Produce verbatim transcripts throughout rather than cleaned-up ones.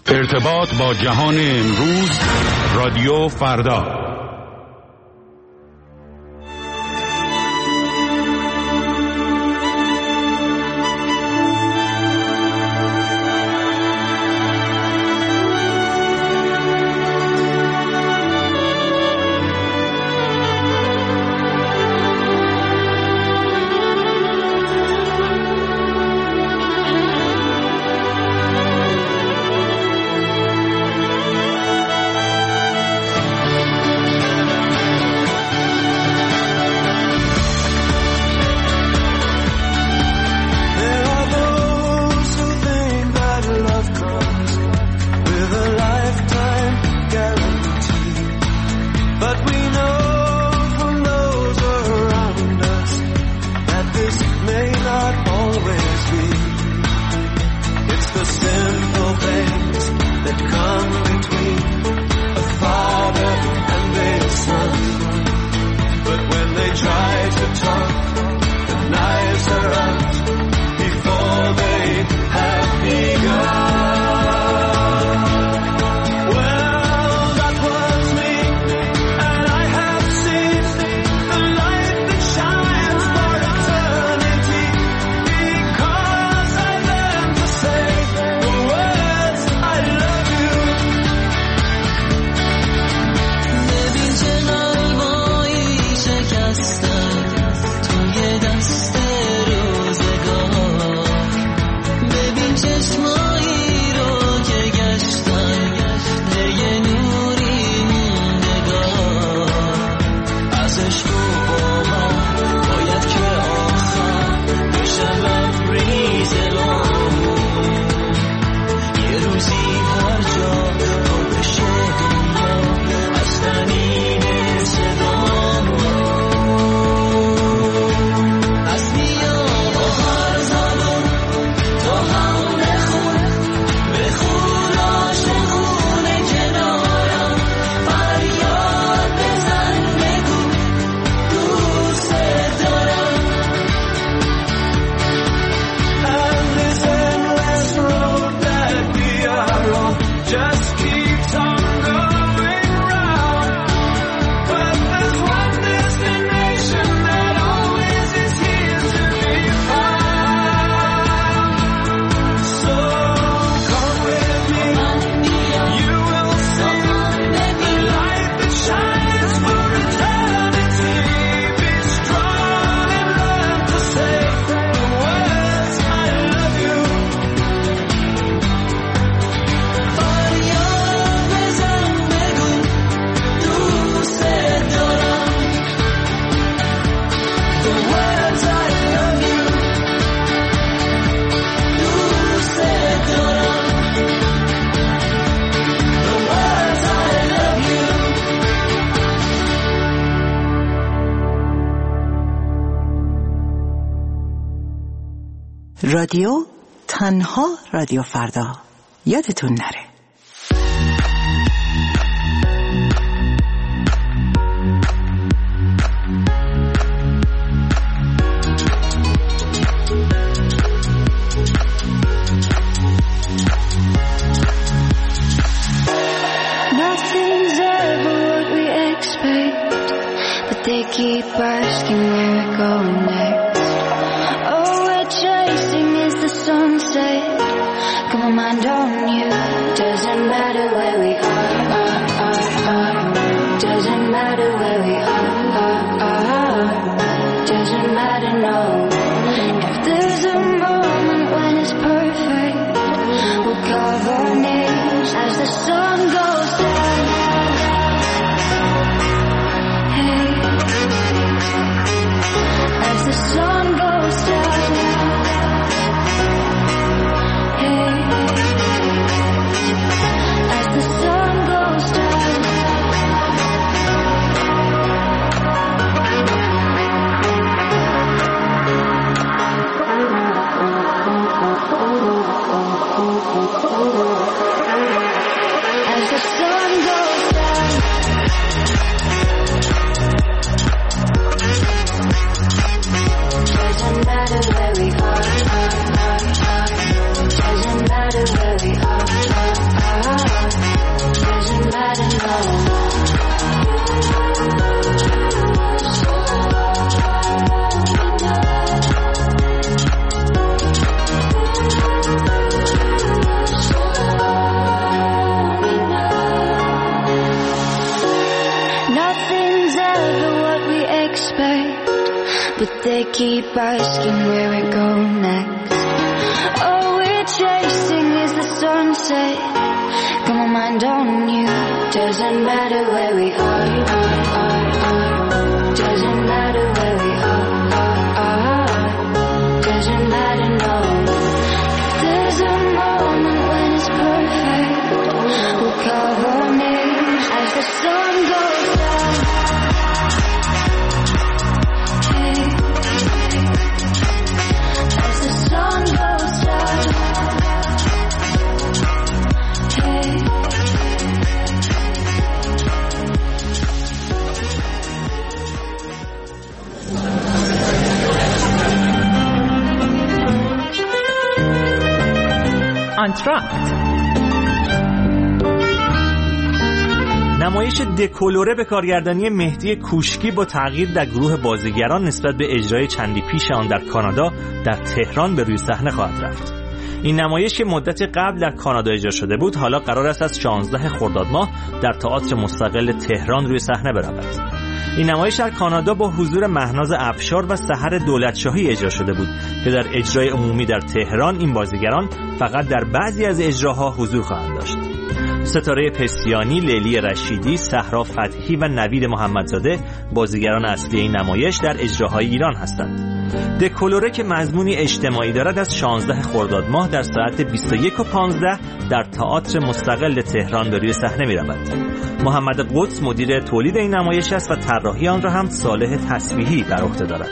ارتباط با جهان امروز، رادیو فردا. رادیو تنها رادیو فردا، یادتون نره. Nothing's ever what we expect, but they keep asking where we're going next. Oh, we're chasing is the sunset. Got my mind on you. Doesn't matter where we are, are, are, are. Doesn't matter where we are, are, are. Doesn't matter, no. If there's a moment when it's perfect, we'll carve our names as the sun goes down. Hey, as the sun goes down. Hey, as the sun goes down. As the sun goes down. Doesn't matter where we are, are, are, are. Doesn't matter where we are, are, are. they keep asking where we're going next. All we're chasing is the sunset. Got my mind on you. Doesn't matter where we are, are, are, are. Doesn't matter where we are, are, are. Doesn't matter, no. If there's a moment when it's perfect, we'll carve our names as the sun goes down. Hey, as the sun goes down. Hey. آنتراکت، نمایش دکولوره به کارگردانی مهدی کوشکی با تغییر در گروه بازیگران نسبت به اجرای چندی پیش آن در کانادا در تهران به روی صحنه خواهد رفت. این نمایش که مدت قبل در کانادا اجرا شده بود حالا قرار است از شانزده خرداد ماه در تئاتر مستقل تهران روی صحنه برود. این نمایش در کانادا با حضور مهناز افشار و سحر دولتشاهی اجرا شده بود که در اجرای عمومی در تهران این بازیگران فقط در بعضی از اجراها حضور خواهند داشت. ستاره پسیانی، لیلی رشیدی، صحرا فتحی و نوید محمدزاده بازیگران اصلی این نمایش در اجراهای ایران هستند. دکولوره که مضمونی اجتماعی دارد از شانزده خرداد ماه در ساعت بیست و یک و پانزده در تئاتر مستقل تهران به روی صحنه می‌رود. محمد قدس مدیر تولید این نمایش است و طراحی آن را هم صالح تسبیحی بر عهده دارد.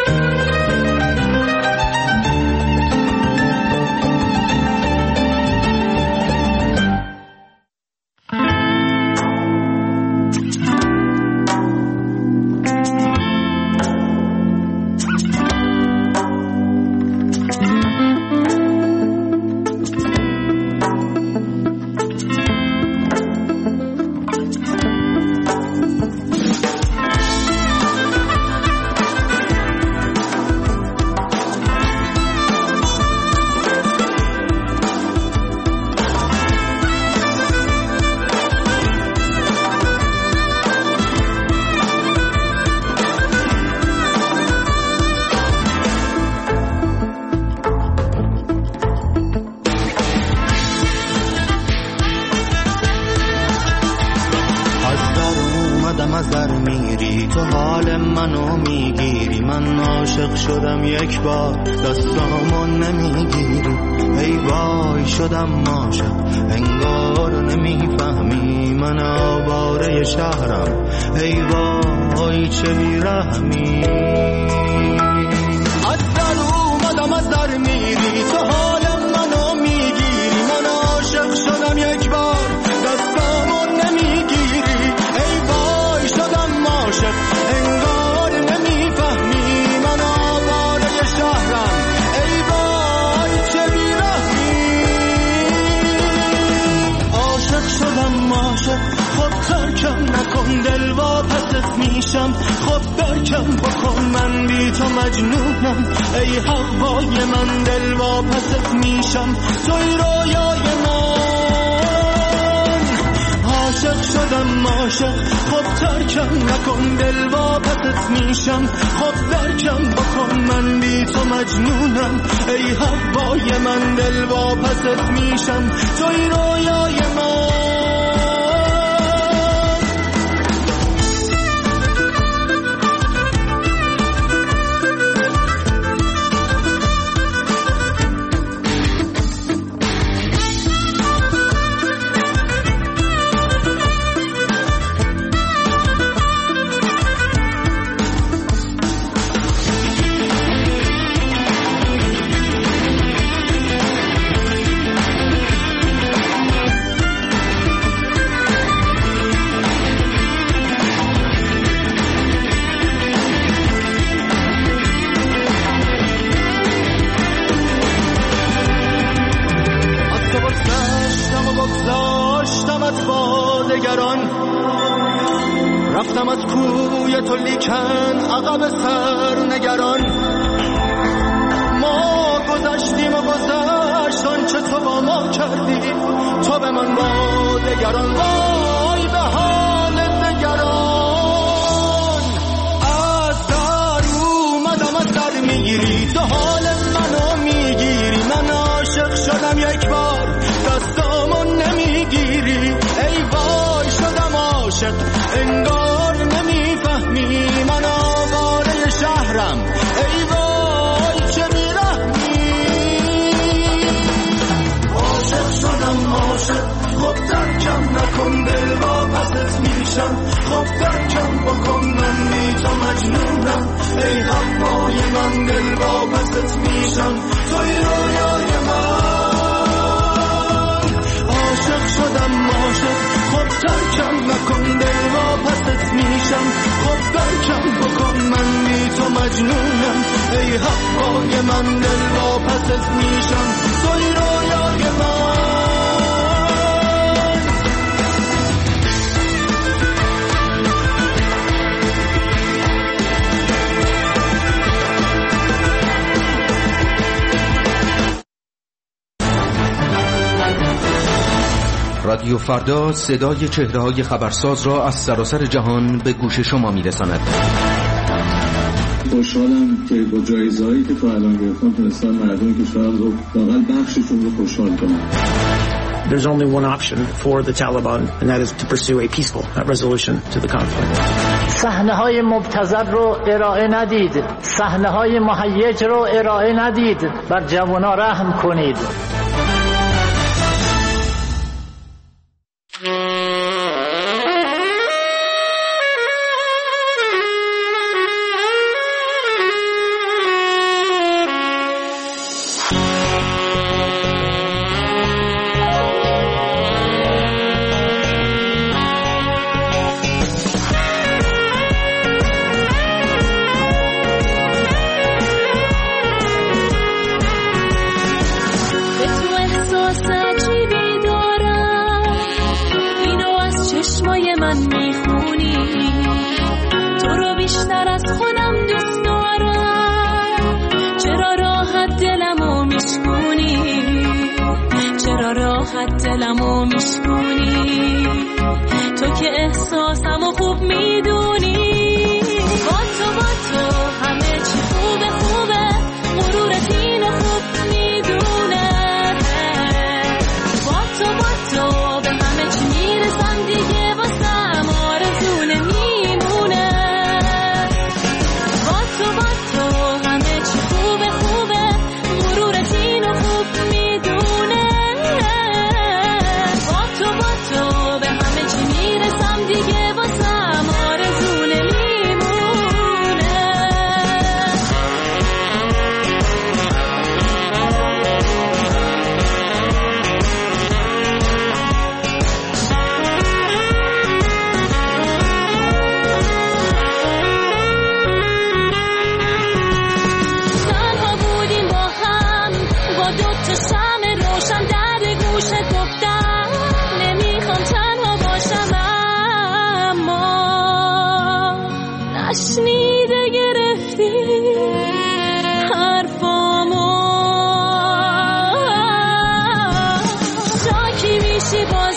از در میری تو حال منو میگیری، من عاشق شدم یک بار دستامو نمیگیری، ای وای شدم عاشق انگار نمیفهمی، من آواره شهرم ای وای چه بیرحمی. از در اومدم از در میری تو حال منو میگیری، من عاشق شدم یک بار دستامو نمیگیری، ای وای شدم عاشق انگار نمیفهمی، من آواره شهرم ای وای چه بیرحمی. عاشق شدم عاشق خب ترکم نکن دل واپست میشم، خب درکم بکن من بی تو مجنونم، ای هوای من دل واپست میشم توی رویای من. عاشق شدم عاشق خب ترکم نکن دل واپست میشم، خب درکم بکن من بی تو مجنونم، ای هوای من دل واپست میشم توی رویای من. رفتم از کوی تو لیکن عقب سر نگران، ما گذشتیم و گذشت آنچه تو با ما کردی، تو به من با دگران، وای به حال دگران. از در اومدم از عاشق خب ترکم نکن دل واپست میشم خب ترکم بکن من بی تو مجنونم ای هوای من دل واپست میشم توی رویای من عاشق شدم عاشق خب ترکم نکن دل واپست میشم خب ترکم بکن من بی تو مجنونم ای هوای من دل واپست میشم توی رویای من رادیو فردا صدای چهره‌های خبرساز را از سراسر جهان به گوش شما می‌رساند. خوشحالم که با جایزه‌هایی که تا الان گرفتم تونستم مردم کشورم رو واقعا بخششون رو خوشحال کنم. There's only one option for the Taliban, and that is to pursue a peaceful resolution to the conflict. صحنه‌های مبتذل رو ارائه ندید، صحنه‌های مهیج رو ارائه ندید، بر جوانان رحم کنید. دلمو میشکونی تو که احساسمو خوب میدونی با تو با تو همه چی خوبه خوبه مرورت اینو خوب میدونه با تو با تو به همه چی میرسم دیگه واسم آرزو نمیمونه با تو با تو همه چی خوبه خوبه مرورت اینو خوب میدونه دیگه واسم آرزو نمیمونه تنها بودیم با هم با دو تا شمع روشن در گوشت گفتم نمیخوام تنها باشم نشنیده گرفتی حرفامو جا کی میشی با